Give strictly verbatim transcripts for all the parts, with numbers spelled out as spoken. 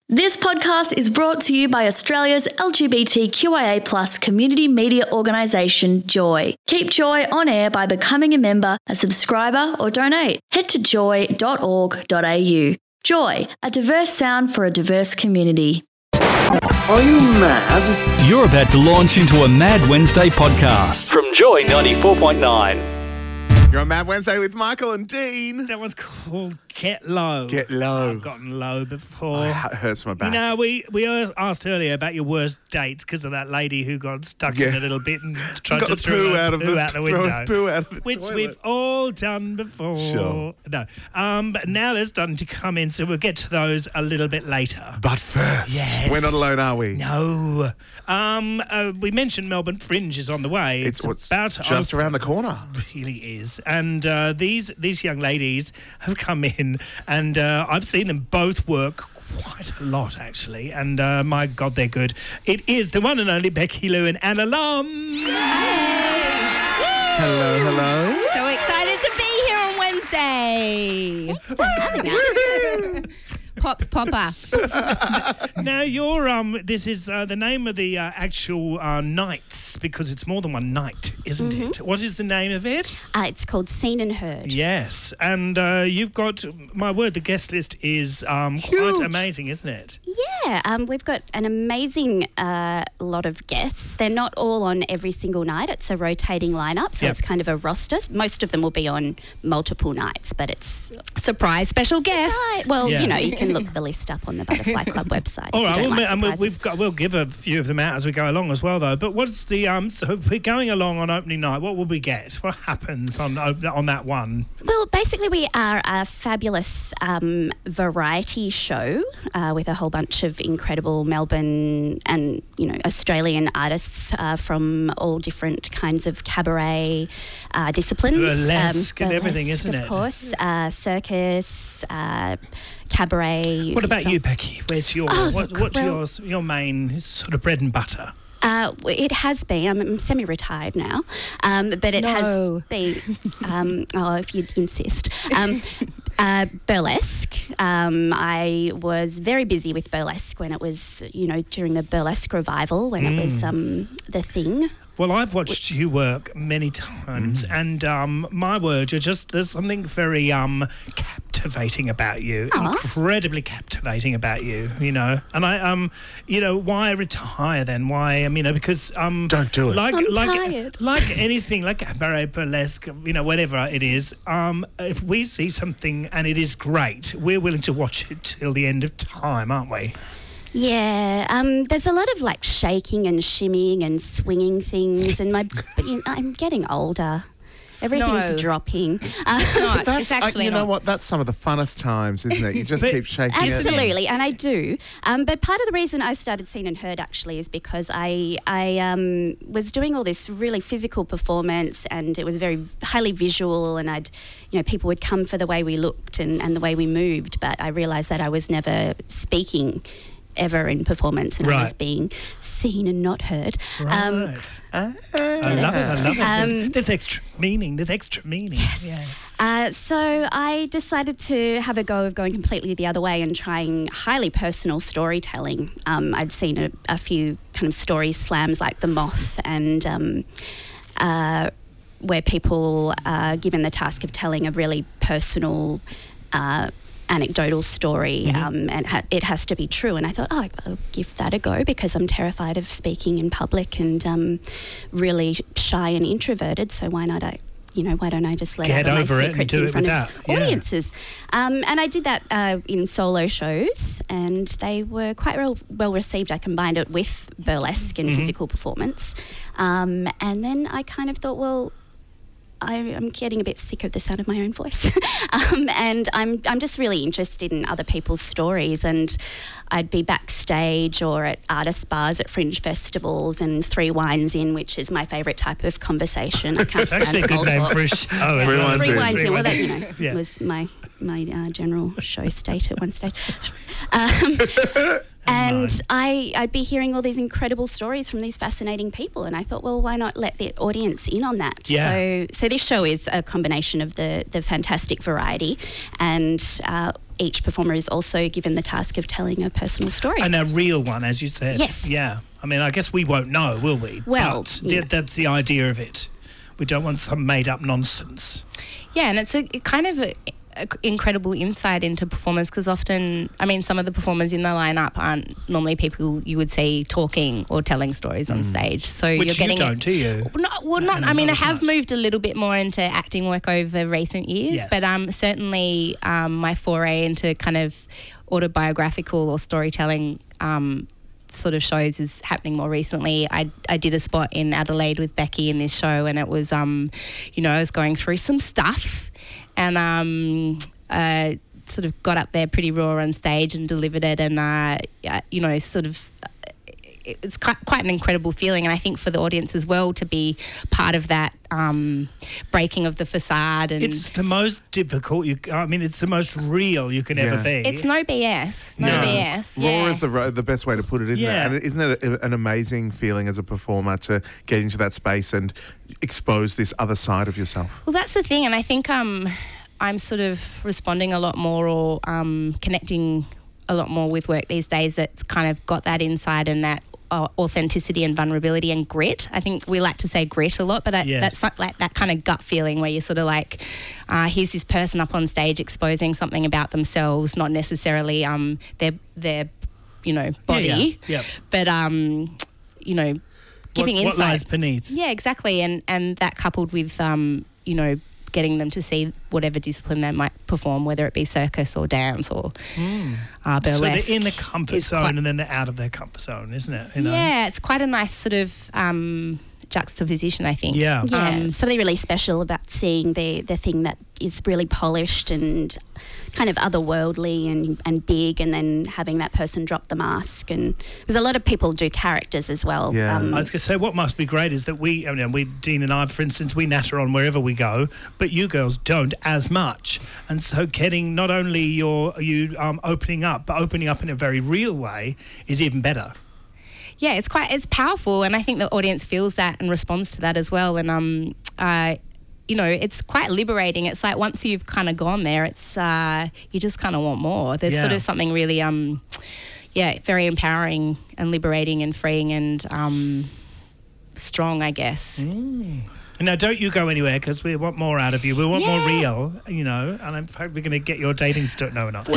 This podcast is brought to you by Australia's L G B T Q I A plus community media organisation, Joy. Keep Joy on air by becoming a member, a subscriber or donate. Head to joy dot org dot a u. Joy, a diverse sound for a diverse community. Are you mad? You're about to launch into a Mad Wednesday podcast from Joy ninety-four point nine. You're on Mad Wednesday with Michael and Dean. That one's called Get Low. Get Low. I've gotten low before. Oh, it hurts my back. You know, we, we asked earlier about your worst dates because of that lady who got stuck Yeah. in a little bit and tried Got to the throw poo her out of poo the- out the throw window. poo out of the which toilet. we've all done before. Sure. No. Um, but now they're starting to come in, so we'll get to those a little bit later. But first, Yes. we're not alone, are we? No. Um, uh, we mentioned Melbourne Fringe is on the way. It's, what's about to just open. around the corner. Really is. And uh, these these young ladies have come in, and uh, I've seen them both work quite a lot, actually. And uh, my God, they're good. It is the one and only Becky Lou and Anna Lum. Hello, hello. So excited to be here on Wednesday. Thanks for having us. Pops Popper. Now, you're um. This is uh, the name of the uh, actual uh, nights, because it's more than one night, isn't Mm-hmm. it? What is the name of it? Uh, it's called Seen and Heard. Yes, and uh, you've got, my word, the guest list is um, quite Huge. amazing, isn't it? Yeah, um, we've got an amazing uh, lot of guests. They're not all on every single night. It's a rotating lineup, so Yep. it's kind of a roster. Most of them will be on multiple nights, but it's Surprise special guest. Right. Well, Yeah. you know, you can look the list up on the Butterfly Club website. All if right, you we'll, don't like and we'll, surprises. we've got, we'll give a few of them out as we go along as well, though. But what's the um? So if we're going along on opening night, what will we get? What happens on op- on that one? Well, basically, we are a fabulous um, variety show uh, with a whole bunch of incredible Melbourne and, you know, Australian artists uh, from all different kinds of cabaret uh, disciplines. Burlesque and everything, burlesque, isn't of it? course. Uh, circus, uh, cabaret. What about so- you, Becky? Where's your Oh, what, look, what's well- yours? Your main sort of bread and butter? Uh, it has been. I'm, I'm semi-retired now, um, but it No. has been. Um, oh, if you'd insist. Um, uh, burlesque. Um, I was very busy with burlesque when it was, you know, during the burlesque revival when it was um, the thing. Well, I've watched you work many times, and um, my word, you're just there's something very um, captivating about you, Aw. incredibly captivating about you, you know. And I, um, you know, why retire then? Why, um, you know, because um, Don't do it. Like, I'm like, tired. like anything, like cabaret, burlesque, you know, whatever it is. Um, if we see something and it is great, we're willing to watch it till the end of time, aren't we? Yeah, um, there's a lot of like shaking and shimmying and swinging things, and my, but, you know, I'm getting older. Everything's No. dropping. Uh, Not. That's, It's actually uh, you know not. what? That's some of the funnest times, isn't it? You just But- keep shaking it. Absolutely, and I do. Um, but part of the reason I started Seen and Heard actually is because I I um, was doing all this really physical performance, and it was very highly visual, and I'd, you know, people would come for the way we looked and, and the way we moved, but I realised that I was never speaking ever in performance, and I was Right. being seen and not heard. Right. Um, I love it. I love it. Um, there's, there's extra meaning. There's extra meaning. Yes. Yeah. Uh, so I decided to have a go of going completely the other way and trying highly personal storytelling. Um, I'd seen a, a few kind of story slams like The Moth, and um, uh, where people are given the task of telling a really personal uh, anecdotal story, Mm-hmm. um, and ha- it has to be true. And I thought, oh, I'll give that a go because I'm terrified of speaking in public and um, really shy and introverted. So why not I, you know, why don't I just let Get out all over my it and secrets do in it front with of that, yeah. audiences? Um, and I did that uh, in solo shows, and they were quite well, well received. I combined it with burlesque and Mm-hmm. physical performance, um, and then I kind of thought, well, I, I'm getting a bit sick of the sound of my own voice, um, and I'm I'm just really interested in other people's stories. And I'd be backstage or at artist bars at fringe festivals, and Three Wines In, which is my favourite type of conversation. I can't It's stand actually a good small name talk. for a show. as Three well. Wines Three In. Wines Three In. Well, Wines that, In. you know, Yeah. was my my uh, general show state at one stage. Um, And Right. I, I'd be hearing all these incredible stories from these fascinating people, and I thought, well, why not let the audience in on that? Yeah. So, so this show is a combination of the the fantastic variety, and uh, each performer is also given the task of telling a personal story. And a real one, as you said. Yes. Yeah. I mean, I guess we won't know, will we? Well, But yeah. th- that's the idea of it. We don't want some made-up nonsense. Yeah, and it's a it kind of a, a incredible insight into performers, because often, I mean, some of the performers in the lineup aren't normally people you would see talking or telling stories on stage. So Which you're getting you don't, it, do you? Not, well, not. And I mean, not I as have much. moved a little bit more into acting work over recent years, Yes. but um, certainly um, my foray into kind of autobiographical or storytelling um, sort of shows is happening more recently. I I did a spot in Adelaide with Becky in this show, and it was um, you know, I was going through some stuff, and um, uh, sort of got up there pretty raw on stage and delivered it, and uh, yeah, you know, sort of. It's quite, quite an incredible feeling, and I think for the audience as well to be part of that um, breaking of the facade. And It's the most difficult. You, I mean, it's the most real you can Yeah. ever be. it's no B S, no No. B S. Raw yeah. is the ro- the best way to put it, isn't Yeah. it? And isn't it a, an amazing feeling as a performer to get into that space and expose this other side of yourself? Well, that's the thing, and I think um, I'm sort of responding a lot more or um, connecting a lot more with work these days that's kind of got that insight and that uh, authenticity and vulnerability and grit. I think we like to say grit a lot, but I, Yes. that's not like that kind of gut feeling where you're sort of like, uh, here's this person up on stage exposing something about themselves, not necessarily um, their their you know body, Yeah, yeah. Yep. but um, you know, giving what, what insight. lies beneath. Yeah, exactly, and and that coupled with um, you know, getting them to see whatever discipline they might perform, whether it be circus or dance or uh, So burlesque. they're in the comfort is zone quite- and then they're out of their comfort zone, isn't it? You know? Yeah, it's quite a nice sort of um, juxtaposition, I think. Yeah. Yeah, Um, something really special about seeing the the thing that is really polished and kind of otherworldly and, and big, and then having that person drop the mask. And because a lot of people do characters as well. Yeah. I was going to say, what must be great is that we, I mean, we, Dean and I, for instance, we natter on wherever we go, but you girls don't as much. And so getting not only your, you um, opening up, but opening up in a very real way is even better. yeah, it's quite it's powerful, and I think the audience feels that and responds to that as well. And um, uh, you know, it's quite liberating. It's like once you've kind of gone there, it's uh, you just kind of want more. There's Yeah. sort of something really um, yeah, very empowering and liberating and freeing and um, strong, I guess. And now, don't you go anywhere because we want more out of you. We want more Yeah. real, you know. And in fact, we're going to get your dating story. No, we're not.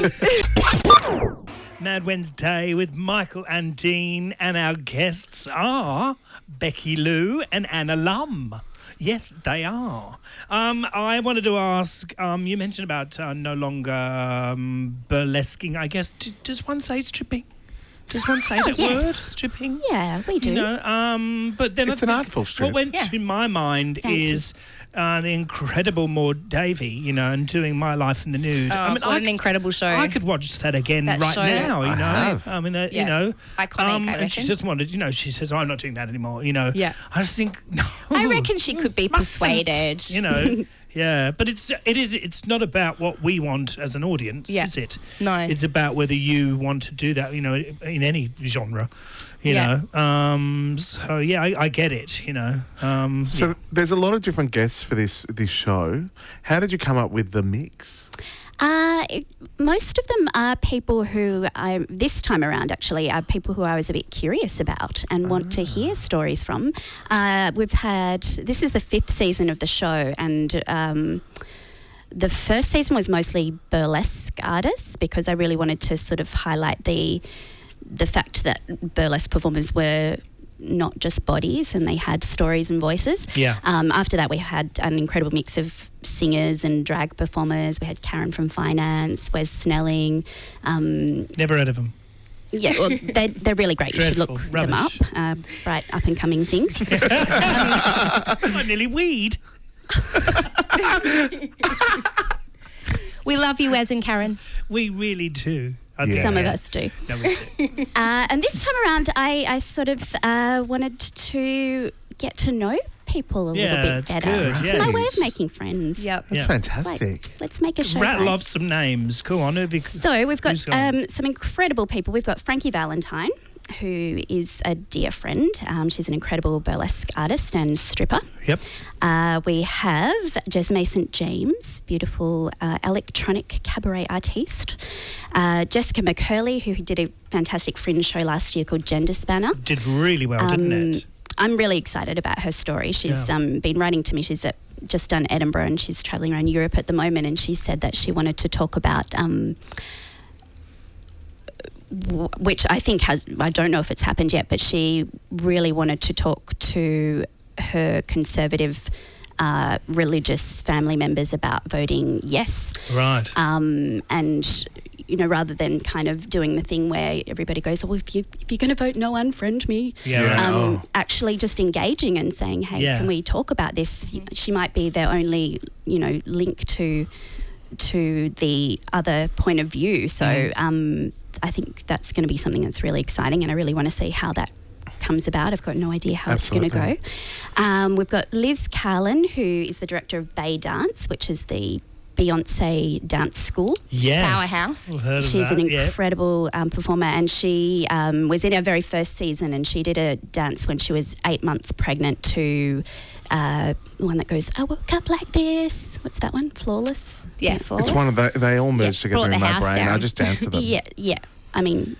Mad Wednesday with Michael and Dean, and our guests are Becky Lou and Anna Lum. Yes, they are. Um, I wanted to ask, um, you mentioned about uh, no longer um, burlesquing, I guess. D- does one say stripping? Does one say that yes. word, stripping? Yeah, we do. You know, um, but then It's I an think artful strip. What went Yeah. to my mind Fancy. is uh, the incredible Maud Davey, you know, and doing My Life in the Nude. Oh, I mean, what I an c- incredible show. I could watch that again That right show- now, you I know. have. I mean, uh, Yeah. you know, Iconic, um, I and she reckon. just wanted, you know, she says, oh, "I'm not doing that anymore," you know. Yeah. I just think, no, I reckon she could be mustn't, persuaded. you know. Yeah, but it's it is it's not about what we want as an audience, Yeah. is it? No. It's about whether you want to do that, you know, in any genre, you Yeah. know. Um, so yeah, I, I get it, you know. Um, So there's a lot of different guests for this this show. How did you come up with the mix? Uh, it, most of them are people who I, this time around actually, are people who I was a bit curious about and want to hear stories from. Uh, we've had, this is the fifth season of the show, and um, the first season was mostly burlesque artists because I really wanted to sort of highlight the the fact that burlesque performers were not just bodies and they had stories and voices. Yeah. Um, after that, we had an incredible mix of singers and drag performers. We had Karen from Finance, Wes Snelling. Um, never heard of them. yeah, well, they're, they're really great. You should Dreadful. look them up. Rubbish. Uh, bright up and coming things. I nearly weed. We love you, Wes and Karen. We really do. Yeah. Some of us do. No, we do. Uh, and this time around, I, I sort of uh, wanted to get to know people a Yeah, little bit it's better. good, It's yes. my way of making friends. Yep. That's Yeah. fantastic. Like, let's make a show. Rattle guys. off some names. Go on. Who have you- So we've got who's gone? um, some incredible people. We've got Frankie Valentine, who is a dear friend. Um, she's an incredible burlesque artist and stripper. Yep. Uh, we have Jessamay Saint James, beautiful uh, electronic cabaret artiste. Uh, Jessica McCurley, who did a fantastic fringe show last year called Gender Spanner. Did really well, didn't Um, it? I'm really excited about her story. She's Yeah. um, been writing to me. She's at, just done Edinburgh and she's travelling around Europe at the moment, and she said that she wanted to talk about... Um, w- which I think has, I don't know if it's happened yet, but she really wanted to talk to her conservative uh, religious family members about voting yes. Right. Um, and, you know, rather than kind of doing the thing where everybody goes, oh, if, you, if you're going to vote no, unfriend me. Yeah, Yeah. right. Um, Oh. Actually just engaging and saying, hey, Yeah. can we talk about this? She might be their only, you know, link to to the other point of view. So Mm. um, I think that's going to be something that's really exciting, and I really want to see how that comes about. I've got no idea how Absolutely. it's going to go. Um, we've got Liz Carlin, who is the director of Bay Dance, which is the Beyonce dance school. Yes. Powerhouse. I've heard of She's that, an yeah. incredible um, performer, and she um, was in her very first season, and she did a dance when she was eight months pregnant to uh, the one that goes, I woke up like this. What's that one? Flawless? Yeah. Be Flawless? It's one of the, they all merge Yeah, together brought in the my house brain. I down. just dance to them. Yeah, yeah. I mean,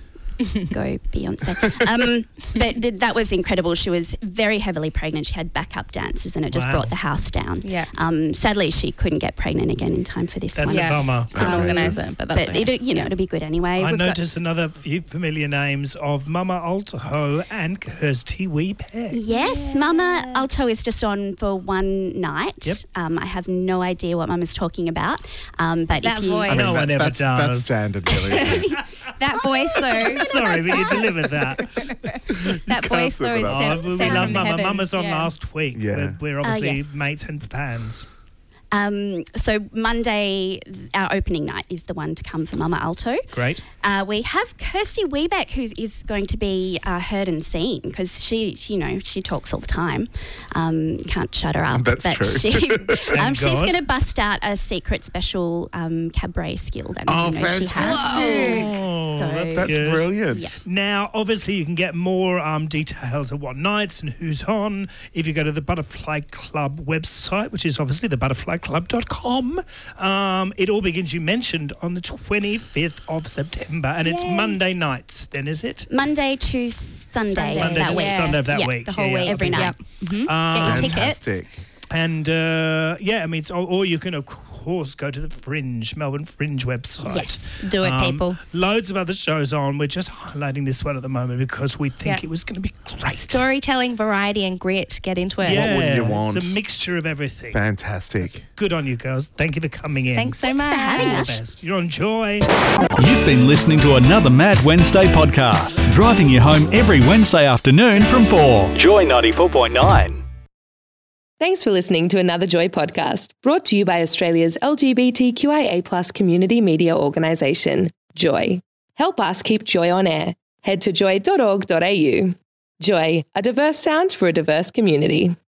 go Beyonce. Um, but th- that was incredible. She was very heavily pregnant. She had backup dancers, and it just Wow. brought the house down. Yeah. Um, sadly, she couldn't get pregnant again in time for this That's one. a Yeah. bummer. An Okay. organiser, but that's But okay. it'll, you know, it'll be good anyway. I We've got- noticed another few familiar names of Mama Alto and Kirsty Wee Peck. Yes, Mama Alto is just on for one night. Yep. Um, I have no idea what Mama's talking about. Um, but That if you, voice. I mean, No that- one ever that's, that's does. standard, really. isn't it? That voice, though. Sorry, but you delivered that. That voice, though, is slip it up. sent, Oh, we sent love from Mama. heaven. Mama's on Yeah. last week. Yeah. We're, we're obviously yes. mates and fans. Um, so Monday, our opening night is the one to come for Mama Alto. Great. Uh, we have Kirsty Wiebeck, who is going to be uh, heard and seen because she, she, you know, she talks all the time. Um, can't shut her up. That's but true. She, um, she's God. going to bust out a secret special um, cabaret skill that Oh, you know, she has. fantastic. Oh, So- that's, That's good. brilliant. Yeah. Now, obviously, you can get more um, details of what nights and who's on if you go to the Butterfly Club website, which is obviously the butterfly club dot com. Um, it all begins, you mentioned, on the twenty-fifth of September, and it's Yay. Monday nights, then, is it? Monday to Sunday, Sunday. Monday that to week. Sunday of that Yeah, week. The whole Yeah, yeah, week. Every lovely. night. Yep. Um, Get your tickets. Fantastic. And uh, yeah, I mean, it's, or, or you can, of course, go to the Fringe, Melbourne Fringe website. Yes. Do it, Um, people. Loads of other shows on. We're just highlighting this one at the moment because we think Yeah. it was going to be great. Storytelling, variety, and grit. Get into it. Yeah, would you want? It's a mixture of everything. Fantastic. Good on you, girls. Thank you for coming in. Thanks so Thanks much. for having You're the us. best. You're on Joy. You've been listening to another Mad Wednesday podcast, driving you home every Wednesday afternoon from four. Joy ninety-four point nine. Thanks for listening to another Joy podcast, brought to you by Australia's L G B T Q I A plus community media organisation, Joy. Help us keep Joy on air. Head to joy dot org dot a u. Joy, a diverse sound for a diverse community.